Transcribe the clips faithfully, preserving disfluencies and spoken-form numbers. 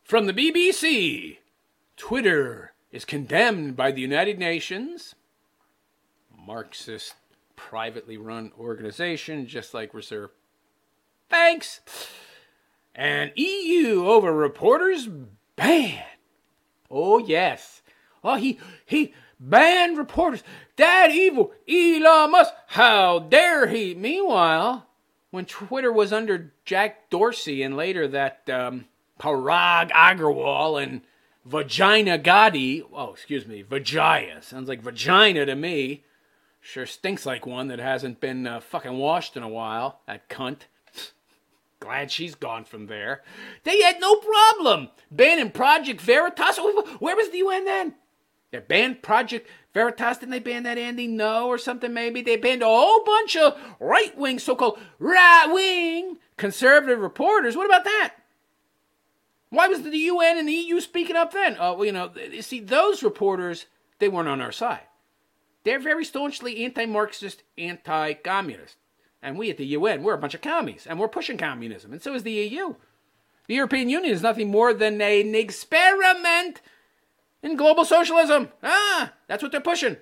From the B B C, Twitter is condemned by the United Nations. Marxist, privately run organization, just like Reserve Banks. And E U over reporters ban. Oh, yes. Oh, he, he banned reporters. That evil Elon Musk. How dare he? Meanwhile, when Twitter was under Jack Dorsey and later that um, Parag Agrawal and Vagina Gotti, oh, excuse me, Vijaya. Sounds like vagina to me. Sure stinks like one that hasn't been uh, fucking washed in a while. That cunt. Glad she's gone from there. They had no problem banning Project Veritas. Where was the U N then? They banned Project Veritas. Didn't they ban that Andy No or something maybe? They banned a whole bunch of right-wing, so-called right-wing conservative reporters. What about that? Why was the U N and the E U speaking up then? Oh, well, you know, you see, those reporters, they weren't on our side. They're very staunchly anti-Marxist, anti-communist. And we at the U N, we're a bunch of commies, and we're pushing communism, and so is the E U. The European Union is nothing more than a, an experiment in global socialism. Ah, that's what they're pushing.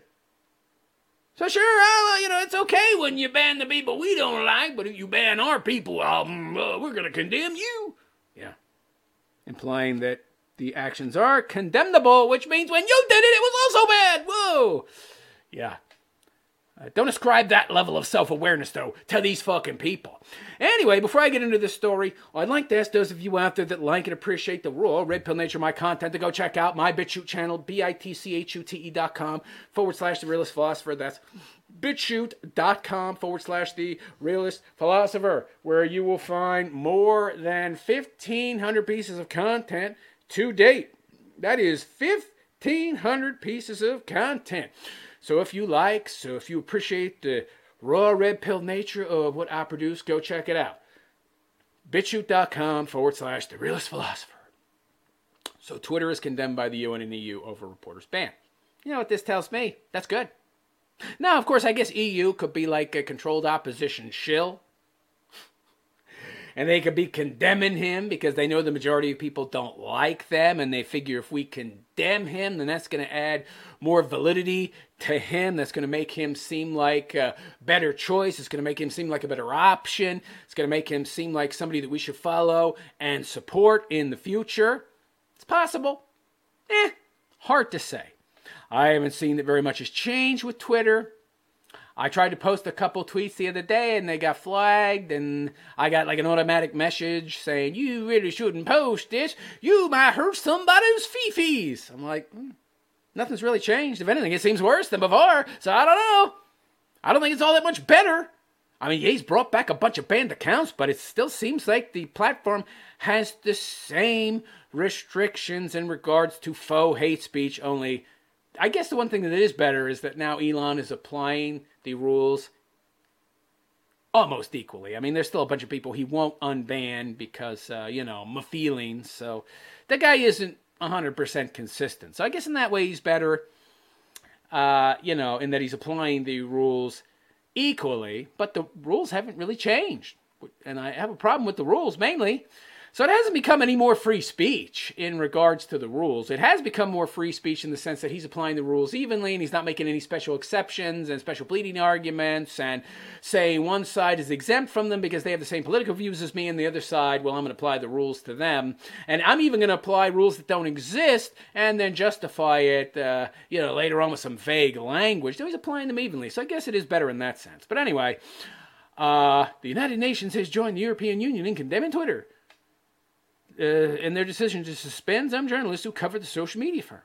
So sure, uh, you know, it's okay when you ban the people we don't like, but if you ban our people, um, uh, we're going to condemn you. Yeah. Implying that the actions are condemnable, which means when you did it, it was also bad. Whoa. Yeah. Uh, don't ascribe that level of self-awareness, though, to these fucking people. Anyway, before I get into this story, I'd like to ask those of you out there that like and appreciate the raw, red pill nature of my content to go check out my BitChute channel, B-I-T-C-H-U-T-E dot com forward slash the realist philosopher. That's BitChute.com forward slash the realist philosopher, where you will find more than fifteen hundred pieces of content to date. That is fifteen hundred pieces of content. So if you like, so if you appreciate the raw red pill nature of what I produce, go check it out. BitChute.com forward slash the realist philosopher. So Twitter is condemned by the U N and E U over reporters' ban. You know what this tells me? That's good. Now, of course, I guess E U could be like a controlled opposition shill. And they could be condemning him because they know the majority of people don't like them. And they figure if we condemn him, then that's going to add more validity to him. That's going to make him seem like a better choice. It's going to make him seem like a better option. It's going to make him seem like somebody that we should follow and support in the future. It's possible. Eh, hard to say. I haven't seen that very much has changed with Twitter. I tried to post a couple tweets the other day and they got flagged, and I got like an automatic message saying, you really shouldn't post this. You might hurt somebody's fee-fees. I'm like, hmm, nothing's really changed. If anything, it seems worse than before. So I don't know. I don't think it's all that much better. I mean, yeah, he's brought back a bunch of banned accounts, but it still seems like the platform has the same restrictions in regards to faux hate speech, only I guess the one thing that is better is that now Elon is applying the rules almost equally. I mean, there's still a bunch of people he won't unban because, uh, you know, my feelings. So the guy isn't one hundred percent consistent. So I guess in that way he's better, uh, you know, in that he's applying the rules equally. But the rules haven't really changed. And I have a problem with the rules mainly. So it hasn't become any more free speech in regards to the rules. It has become more free speech in the sense that he's applying the rules evenly and he's not making any special exceptions and special pleading arguments and saying one side is exempt from them because they have the same political views as me, and the other side, well, I'm going to apply the rules to them. And I'm even going to apply rules that don't exist and then justify it, uh, you know, later on with some vague language. So he's applying them evenly. So I guess it is better in that sense. But anyway, uh, the United Nations has joined the European Union in condemning Twitter. Uh, in their decision to suspend some journalists who covered the social media firm.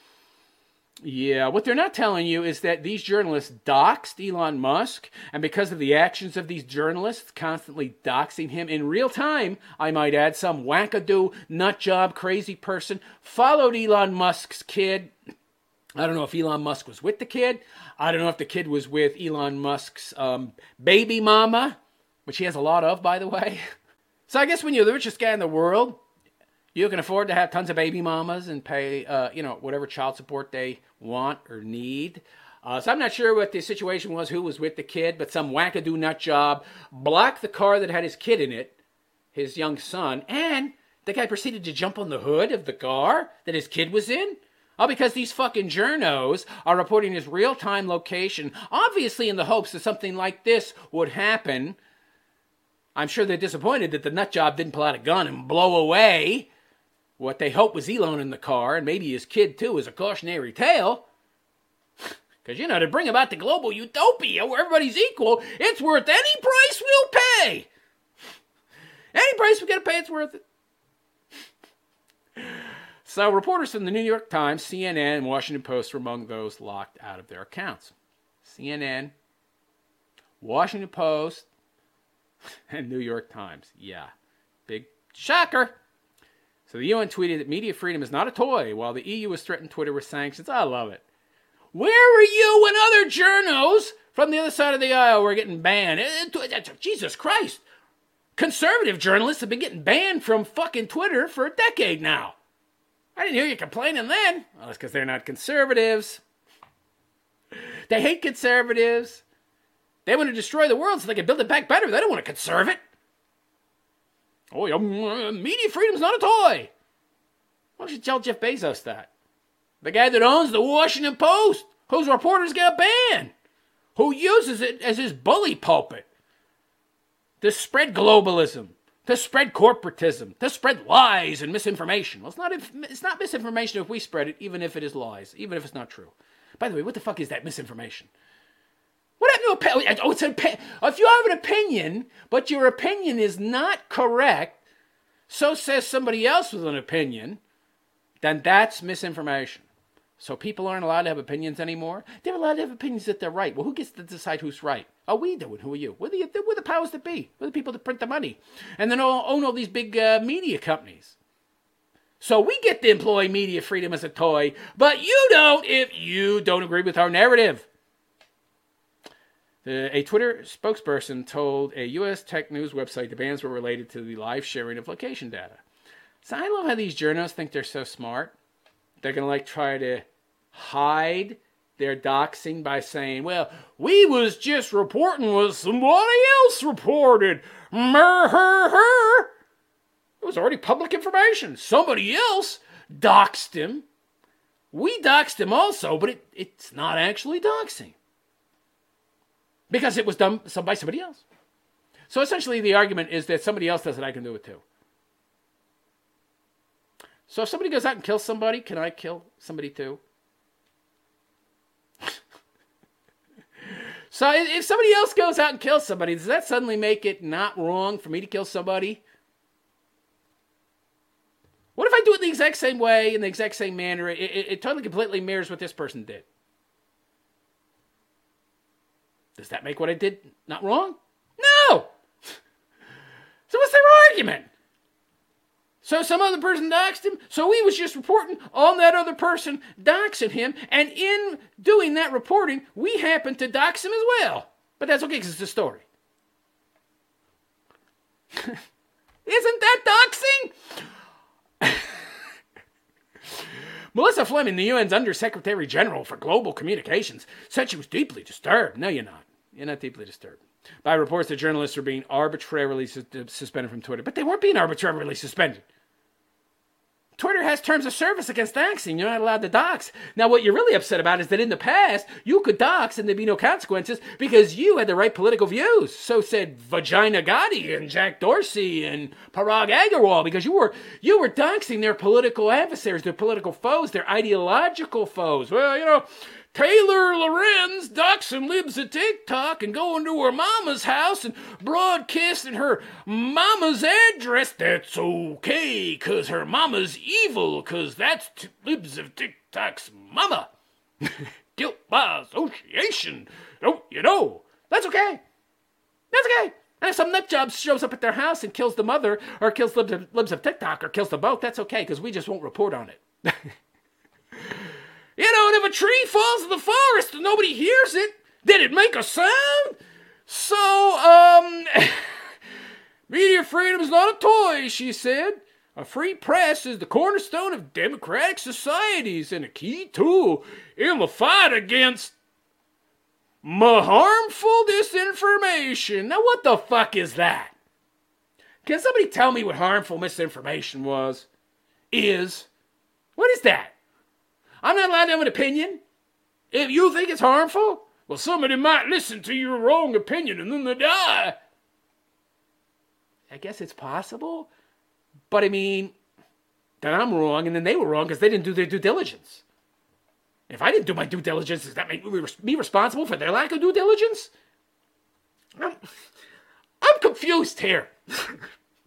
Yeah, what they're not telling you is that these journalists doxed Elon Musk, and because of the actions of these journalists constantly doxing him in real time, I might add, some wackadoo, nutjob, crazy person followed Elon Musk's kid. I don't know if Elon Musk was with the kid. I don't know if the kid was with Elon Musk's um, baby mama, which he has a lot of, by the way. So I guess when you're the richest guy in the world, you can afford to have tons of baby mamas and pay, uh, you know, whatever child support they want or need. Uh, so I'm not sure what the situation was, who was with the kid, but some wackadoo nut job blocked the car that had his kid in it, his young son, and the guy proceeded to jump on the hood of the car that his kid was in? Oh, because these fucking journos are reporting his real-time location, obviously in the hopes that something like this would happen. I'm sure they're disappointed that the nutjob didn't pull out a gun and blow away what they hoped was Elon in the car, and maybe his kid too, as a cautionary tale. Because, you know, to bring about the global utopia where everybody's equal, it's worth any price we'll pay. Any price we gotta pay, it's worth it. So reporters from the New York Times, C N N, and Washington Post were among those locked out of their accounts. C N N, Washington Post, and New York Times. Yeah, big shocker. So the U N tweeted that media freedom is not a toy, while the E U has threatened Twitter with sanctions. I love it. Where were you when other journos from the other side of the aisle were getting banned? Jesus Christ. Conservative journalists have been getting banned from fucking Twitter for a decade now. I didn't hear you complaining then. Well, that's because they're not conservatives. They hate conservatives. They want to destroy the world so they can build it back better. They don't want to conserve it. Oh, yeah, media freedom's not a toy. Why don't you tell Jeff Bezos that? The guy that owns the Washington Post, whose reporters got banned, who uses it as his bully pulpit to spread globalism, to spread corporatism, to spread lies and misinformation. Well, it's not, it's not misinformation if we spread it, even if it is lies, even if it's not true. By the way, what the fuck is that misinformation? What happened to opinion? Oh, it's an opinion. If you have an opinion, but your opinion is not correct, so says somebody else with an opinion, then that's misinformation. So people aren't allowed to have opinions anymore? They're allowed to have opinions that they're right. Well, who gets to decide who's right? Are we doing? Who are you? We're the, we're the powers that be. We're the people that print the money. And then own all these big uh, media companies. So we get to employ media freedom as a toy, but you don't if you don't agree with our narrative. The, a Twitter spokesperson told a U S tech news website the bans were related to the live sharing of location data. So I love how these journalists think they're so smart. They're going to like try to hide their doxing by saying, well, we was just reporting what somebody else reported. Mer, her, her. It was already public information. Somebody else doxed him. We doxed him also, but it, it's not actually doxing. Because it was done by somebody else. So essentially the argument is that somebody else does it, I can do it too. So if somebody goes out and kills somebody, can I kill somebody too? So if somebody else goes out and kills somebody, does that suddenly make it not wrong for me to kill somebody? What if I do it the exact same way, in the exact same manner? It, it, it totally completely mirrors what this person did. Does that make what I did not wrong? No! So what's their argument? So some other person doxed him, so he was just reporting on that other person doxing him, and in doing that reporting, we happened to dox him as well. But that's okay, because it's a story. Isn't that doxing? Melissa Fleming, the U N's Undersecretary General for Global Communications, said she was deeply disturbed. No, you're not. You're not deeply disturbed. By reports that journalists are being arbitrarily sus- suspended from Twitter. But they weren't being arbitrarily suspended. Twitter has terms of service against doxing. You're not allowed to dox. Now, what you're really upset about is that in the past, you could dox and there'd be no consequences because you had the right political views. So said Vagina Gotti and Jack Dorsey and Parag Agrawal, because you were you were doxing their political adversaries, their political foes, their ideological foes. Well, you know, Taylor Lorenz doxing libs of TikTok and going to her mama's house and broadcasting her mama's address. That's okay, because her mama's evil, because that's t- libs of TikTok's mama. Guilt by association. Don't you know? That's okay. That's okay. And if some nutjob shows up at their house and kills the mother, or kills libs of, libs of TikTok, or kills them both, that's okay, because we just won't report on it. You know, and if a tree falls in the forest and nobody hears it, did it make a sound? So, um, media freedom is not a toy, she said. A free press is the cornerstone of democratic societies and a key tool in the fight against harmful disinformation. Now, what the fuck is that? Can somebody tell me what harmful misinformation was? Is? What is that? I'm not allowed to have an opinion? If you think it's harmful, well, somebody might listen to your wrong opinion and then they die. I guess it's possible. But I mean, then I'm wrong and then they were wrong because they didn't do their due diligence. If I didn't do my due diligence, does that make me responsible for their lack of due diligence? I'm, I'm confused here. Isn't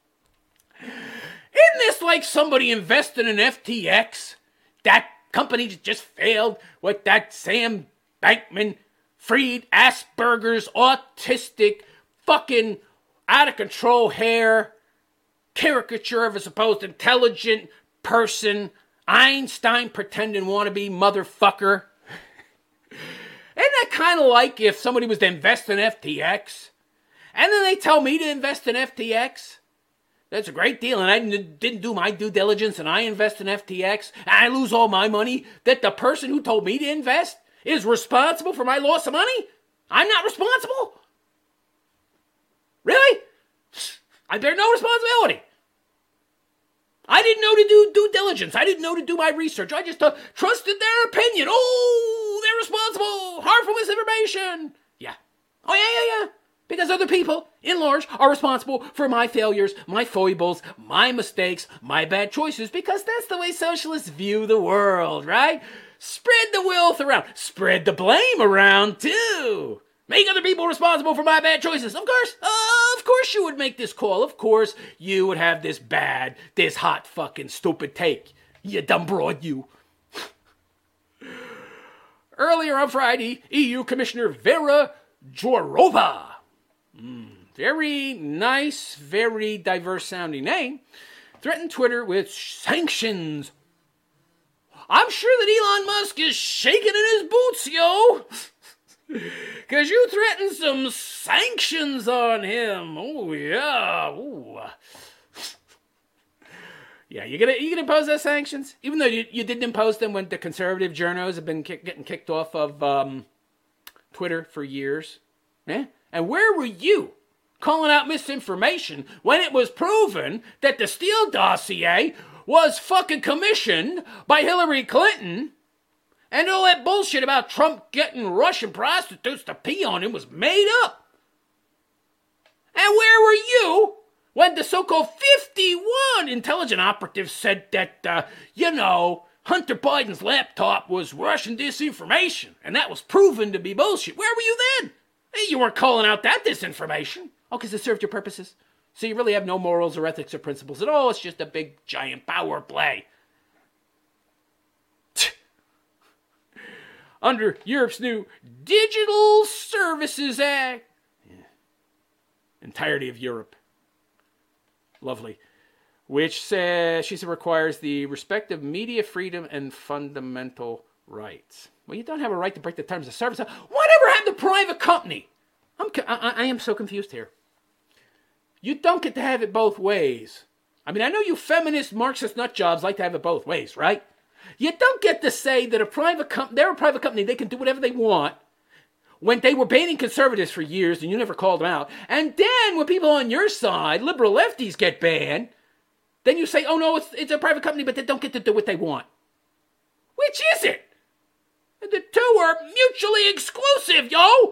this like somebody invested in F T X? That company just failed with that Sam Bankman-Fried, Asperger's, autistic, fucking out-of-control hair, caricature of a supposed intelligent person, Einstein pretending wannabe motherfucker. Isn't that kind of like if somebody was to invest in F T X, and then they tell me to invest in F T X? That's a great deal, and I didn't do my due diligence, and I invest in F T X, and I lose all my money, that the person who told me to invest is responsible for my loss of money? I'm not responsible? Really? I bear no responsibility. I didn't know to do due diligence. I didn't know to do my research. I just uh, trusted their opinion. Oh, they're responsible. Harmful misinformation. Yeah. Oh, yeah, yeah, yeah. Because other people, in large, are responsible for my failures, my foibles, my mistakes, my bad choices, because that's the way socialists view the world, right? Spread the wealth around. Spread the blame around, too. Make other people responsible for my bad choices. Of course, uh, of course you would make this call. Of course you would have this bad, this hot fucking stupid take. You dumb broad, you. Earlier on Friday, E U Commissioner Vera Jourova, mm, very nice, very diverse-sounding name, threatened Twitter with sanctions. I'm sure that Elon Musk is shaking in his boots, yo. Because you threatened some sanctions on him. Oh, yeah. Ooh. Yeah, you gonna you gonna impose those sanctions? Even though you, you didn't impose them when the conservative journos have been kick, getting kicked off of um, Twitter for years. Eh? And where were you calling out misinformation when it was proven that the Steele dossier was fucking commissioned by Hillary Clinton? And all that bullshit about Trump getting Russian prostitutes to pee on him was made up. And where were you when the so-called fifty-one intelligence operatives said that, uh, you know, Hunter Biden's laptop was Russian disinformation, and that was proven to be bullshit? Where were you then? Hey, you weren't calling out that disinformation. Oh, because it served your purposes. So you really have no morals or ethics or principles at all. It's just a big, giant power play. Under Europe's new Digital Services Act. Yeah. Entirety of Europe. Lovely. Which says, she said, requires the respect of media freedom and fundamental rights. Well, you don't have a right to break the terms of service. Whatever happened to private company? I'm, I, I am so confused here. You don't get to have it both ways. I mean, I know you feminist Marxist nut jobs like to have it both ways, right? You don't get to say that a private company, they're a private company, they can do whatever they want, when they were banning conservatives for years and you never called them out. And then when people on your side, liberal lefties, get banned, then you say, oh no, it's, it's a private company, but they don't get to do what they want. Which is it? The two are mutually exclusive, yo!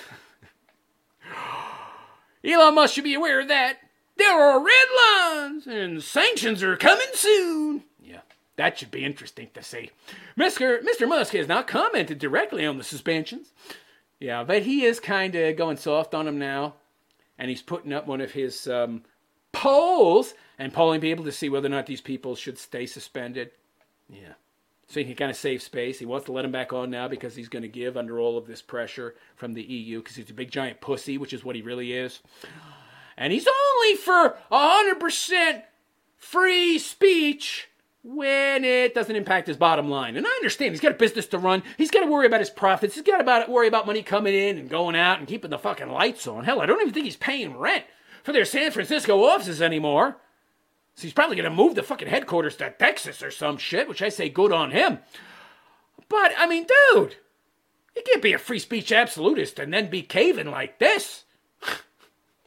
Elon Musk should be aware of that. There are red lines, and sanctions are coming soon. Yeah. That should be interesting to see. Mister Mister Musk has not commented directly on the suspensions. Yeah, but he is kind of going soft on them now. And he's putting up one of his um, polls and polling people to see whether or not these people should stay suspended. Yeah. So he can kind of save space. He wants to let him back on now because he's going to give under all of this pressure from the E U because he's a big giant pussy, which is what he really is. And he's only for one hundred percent free speech when it doesn't impact his bottom line. And I understand, he's got a business to run. He's got to worry about his profits. He's got to worry about money coming in and going out and keeping the fucking lights on. Hell, I don't even think he's paying rent for their San Francisco offices anymore. So he's probably going to move the fucking headquarters to Texas or some shit, which I say good on him. But, I mean, dude, you can't be a free speech absolutist and then be caving like this.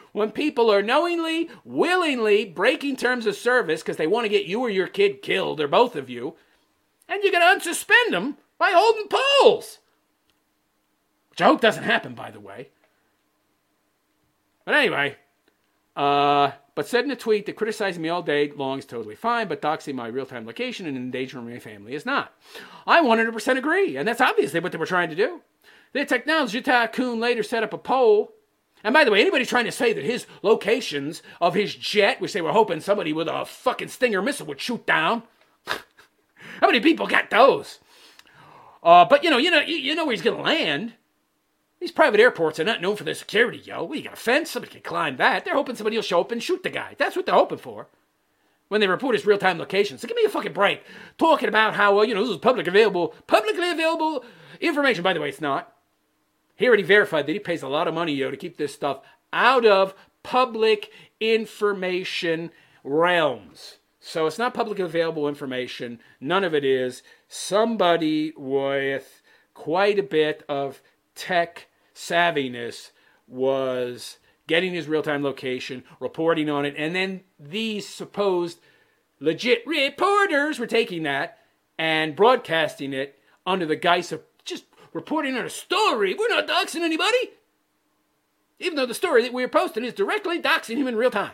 when people are knowingly, willingly breaking terms of service because they want to get you or your kid killed, or both of you, and you're going to unsuspend them by holding polls. Which I hope doesn't happen, by the way. But anyway, uh, but said in a tweet that criticizing me all day long is totally fine, but doxing my real-time location and endangering my family is not. I one hundred percent agree, and that's obviously what they were trying to do. The technology tycoon later set up a poll. And by the way, anybody trying to say that his locations of his jet, which they were hoping somebody with a fucking Stinger missile would shoot down, how many people got those? Uh, but you know, you know, you, you know where he's going to land. These private airports are not known for their security, yo. Well, you got a fence, somebody can climb that. They're hoping somebody will show up and shoot the guy. That's what they're hoping for when they report his real-time location. So give me a fucking break. Talking about how, well, you know, this is public available, publicly available information. By the way, it's not. He already verified that he pays a lot of money, yo, to keep this stuff out of public information realms. So it's not publicly available information. None of it is. Somebody with quite a bit of tech savviness was getting his real-time location, reporting on it, and then these supposed legit reporters were taking that and broadcasting it under the guise of just reporting on a story. We're not doxing anybody, even though the story that we're posting is directly doxing him in real time.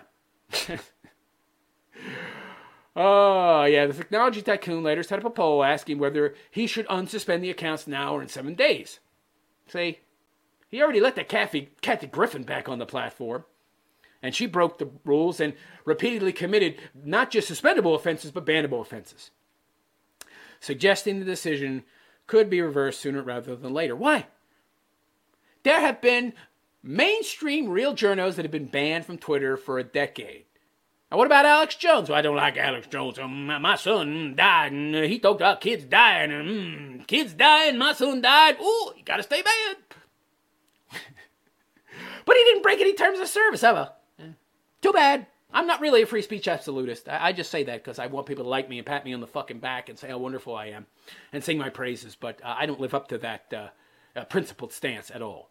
Oh, yeah, the technology tycoon later set up a poll asking whether he should unsuspend the accounts now or in seven days. See, he already let that Kathy, Kathy Griffin back on the platform, and she broke the rules and repeatedly committed not just suspendable offenses, but bannable offenses, suggesting the decision could be reversed sooner rather than later. Why? There have been mainstream real journos that have been banned from Twitter for a decade. Now, what about Alex Jones? Well, I don't like Alex Jones. Um, my son died, and uh, he talked about kids dying, and um, kids dying, my son died. Ooh, you gotta stay banned. But he didn't break any terms of service, ever. Yeah. Too bad. I'm not really a free speech absolutist. I, I just say that because I want people to like me and pat me on the fucking back and say how wonderful I am and sing my praises. But uh, I don't live up to that uh, uh, principled stance at all.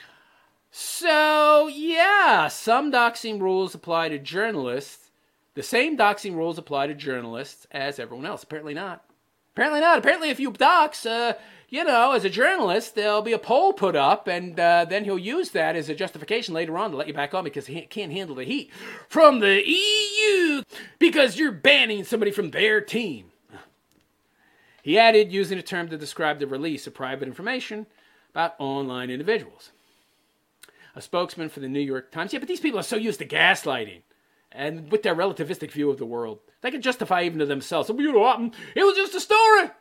So, yeah, some doxing rules apply to journalists. The same doxing rules apply to journalists as everyone else. Apparently not. Apparently not. Apparently if you dox, uh, you know, as a journalist, there'll be a poll put up, and uh, then he'll use that as a justification later on to let you back on because he can't handle the heat from the E U because you're banning somebody from their team. He added, using a term to describe the release of private information about online individuals. A spokesman for the New York Times. Yeah, but these people are so used to gaslighting and with their relativistic view of the world, they can justify even to themselves. So, you know what? It was just a story.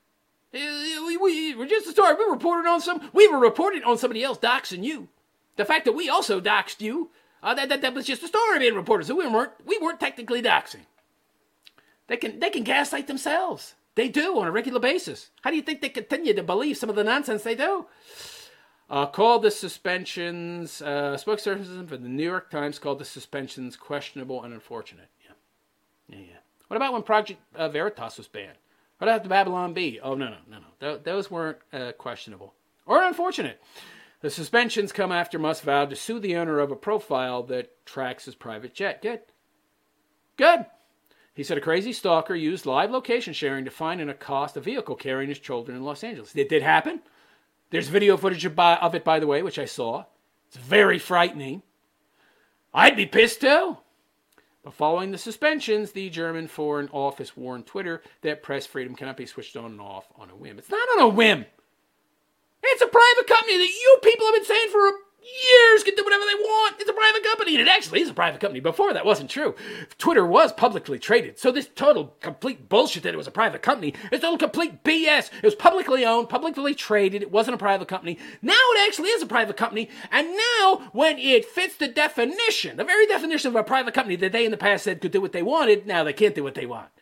We, we, we're just a story. We reported on some. We were reporting on somebody else doxing you. The fact that we also doxed you, uh, that, that that was just a story being reported. So we weren't we weren't technically doxing. They can they can gaslight themselves. They do on a regular basis. How do you think they continue to believe some of the nonsense they do? Uh, called the suspensions, uh, spokesperson for the New York Times called the suspensions questionable and unfortunate. Yeah. Yeah, yeah. What about when Project uh, Veritas was banned? What about the Babylon Bee? Oh, no, no, no, no. Th- those weren't uh, questionable or unfortunate. The suspensions come after Musk vowed to sue the owner of a profile that tracks his private jet. Good. Good. He said a crazy stalker used live location sharing to find and accost a vehicle carrying his children in Los Angeles. It did happen. There's video footage of it, by the way, which I saw. It's very frightening. I'd be pissed too. But following the suspensions, the German Foreign Office warned Twitter that press freedom cannot be switched on and off on a whim. It's not on a whim. It's a private company that you people have been saying for years can do whatever they want. It's a private company. And it actually is a private company. Before that wasn't true. Twitter was publicly traded. So this total complete bullshit that it was a private company is total complete B S. It was publicly owned, publicly traded. It wasn't a private company. Now it actually is a private company. And now when it fits the definition, the very definition of a private company that they in the past said could do what they wanted, now they can't do what they want.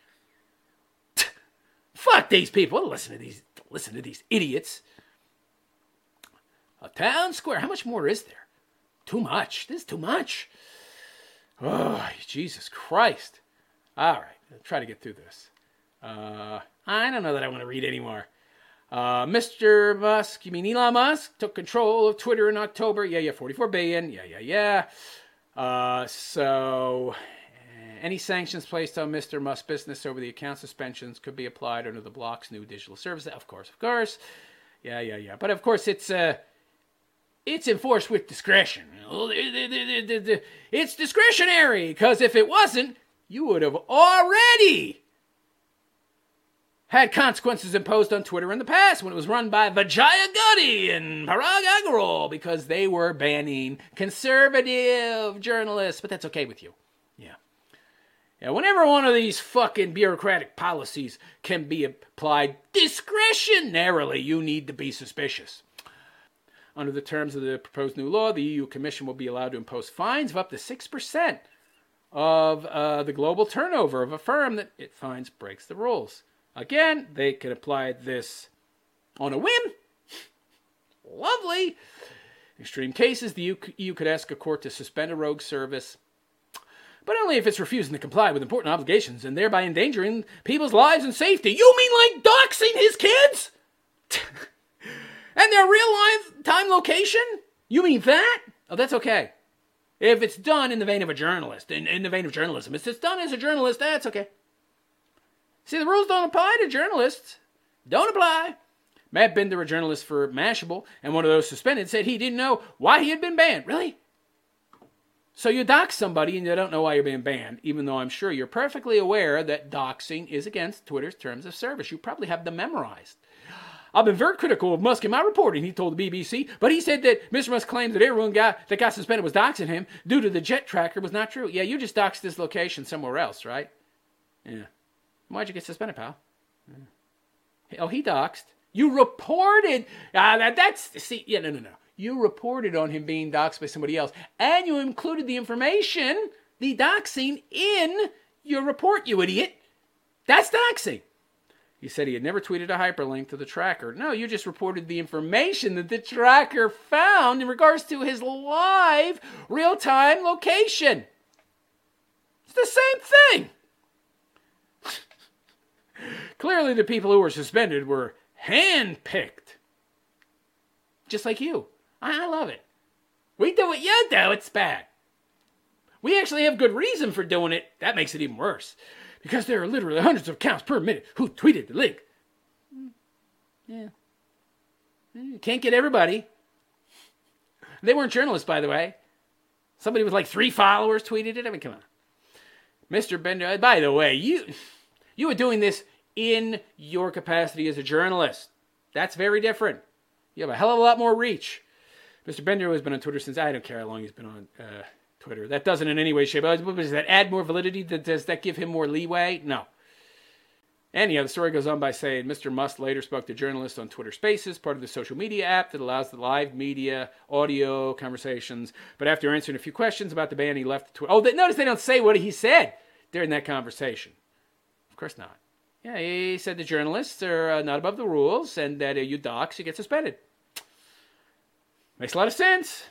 Fuck these people. Listen to these, listen to these idiots. A town square. How much more is there? Too much. This is too much. Oh, Jesus Christ. All right. I'll try to get through this. Uh, I don't know that I want to read anymore. Uh, Mister Musk, you mean Elon Musk, took control of Twitter in October. Yeah, yeah, forty-four billion dollars. Yeah, yeah, Uh, so, any sanctions placed on Mister Musk's business over the account suspensions could be applied under the block's new digital service. Of course, of course. Yeah, yeah, yeah. But of course, it's uh, it's enforced with discretion. It's discretionary, because if it wasn't, you would have already had consequences imposed on Twitter in the past when it was run by Vijaya Gadde and Parag Agrawal, because they were banning conservative journalists. But that's okay with you. Yeah. Yeah, whenever one of these fucking bureaucratic policies can be applied discretionarily, you need to be suspicious. Under the terms of the proposed new law, the E U Commission will be allowed to impose fines of up to six percent of uh, the global turnover of a firm that it finds breaks the rules. Again, they could apply this on a whim. Lovely. In extreme cases, the E U could ask a court to suspend a rogue service, but only if it's refusing to comply with important obligations and thereby endangering people's lives and safety. You mean like doxing his kids? And their real life time location? You mean that? Oh, that's okay. If it's done in the vein of a journalist, in, in the vein of journalism, if it's done as a journalist, that's okay. See, the rules don't apply to journalists. Don't apply. Matt Binder, a journalist for Mashable, and one of those suspended, said he didn't know why he had been banned. Really? So you dox somebody and you don't know why you're being banned, even though I'm sure you're perfectly aware that doxing is against Twitter's terms of service. You probably have them memorized. I've been very critical of Musk in my reporting, he told the B B C, but he said that Mister Musk claimed that everyone got, that got suspended was doxing him due to the jet tracker was not true. Yeah, you just doxed this location somewhere else, right? Yeah. Why'd you get suspended, pal? Yeah. Oh, he doxed. You reported. Ah, that, that's, see, yeah, no, no, no. You reported on him being doxed by somebody else, and you included the information, the doxing, in your report, you idiot. That's doxing. He said he had never tweeted a hyperlink to the tracker. No, you just reported the information that the tracker found in regards to his live, real-time location. It's the same thing. Clearly, the people who were suspended were hand-picked. Just like you. I love it. We do what you do, it's bad. We actually have good reason for doing it. That makes it even worse. Because there are literally hundreds of accounts per minute who tweeted the link. Yeah. You can't get everybody. They weren't journalists, by the way. Somebody with like three followers tweeted it. I mean, come on. Mister Bender, by the way, you you were doing this in your capacity as a journalist. That's very different. You have a hell of a lot more reach. Mister Bender has been on Twitter since, I don't care how long he's been on uh, Twitter. That doesn't in any way, shape, does that add more validity? Does that give him more leeway? No. Anyhow, the story goes on by saying Mister Musk later spoke to journalists on Twitter Spaces, part of the social media app that allows the live media, audio conversations. But after answering a few questions about the ban, he left the Twitter. Oh, they, notice they don't say what he said during that conversation. Of course not. Yeah, he said the journalists are uh, not above the rules, and that uh, you dox, you get suspended. Makes a lot of sense.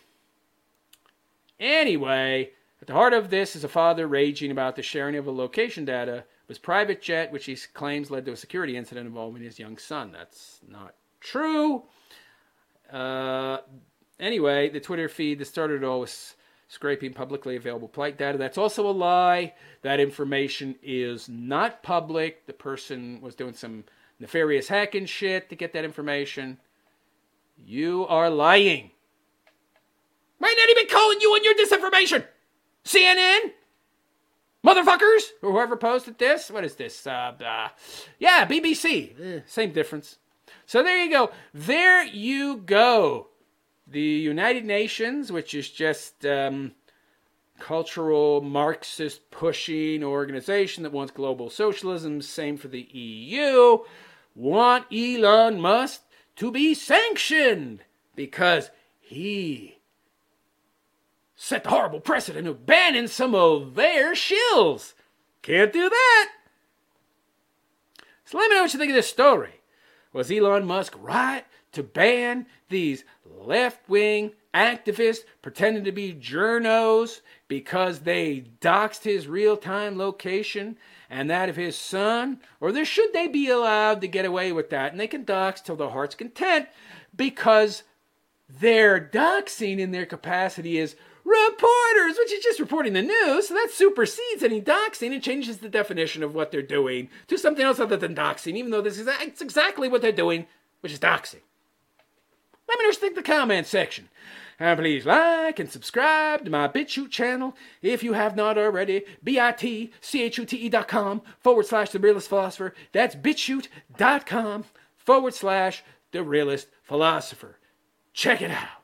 Anyway, at the heart of this is a father raging about the sharing of a location data of his private jet, which he claims led to a security incident involving his young son. That's not true. Uh, anyway, the Twitter feed that started it all was scraping publicly available flight data. That's also a lie. That information is not public. The person was doing some nefarious hacking shit to get that information. You are lying. Might not even calling you on your disinformation. C N N? Motherfuckers? Or whoever posted this? What is this? Uh, uh, yeah, B B C. Eh, same difference. So there you go. There you go. The United Nations, which is just um, cultural Marxist pushing organization that wants global socialism, same for the E U, want Elon Musk to be sanctioned because he set the horrible precedent of banning some of their shills. Can't do that. So let me know what you think of this story. Was Elon Musk right to ban these left-wing activists pretending to be journos because they doxed his real-time location and that of his son? Or there, should they be allowed to get away with that? And they can dox till their heart's content because their doxing in their capacity is reporters, which is just reporting the news. So that supersedes any doxing and changes the definition of what they're doing to something else other than doxing, even though this is it's exactly what they're doing, which is doxing. Let me know what you think in the comment section. And please like and subscribe to my BitChute channel if you have not already. B-I-T-C-H-U-T-E dot com forward slash The Realist Philosopher. That's bitchute.com forward slash The Realist Philosopher. Check it out.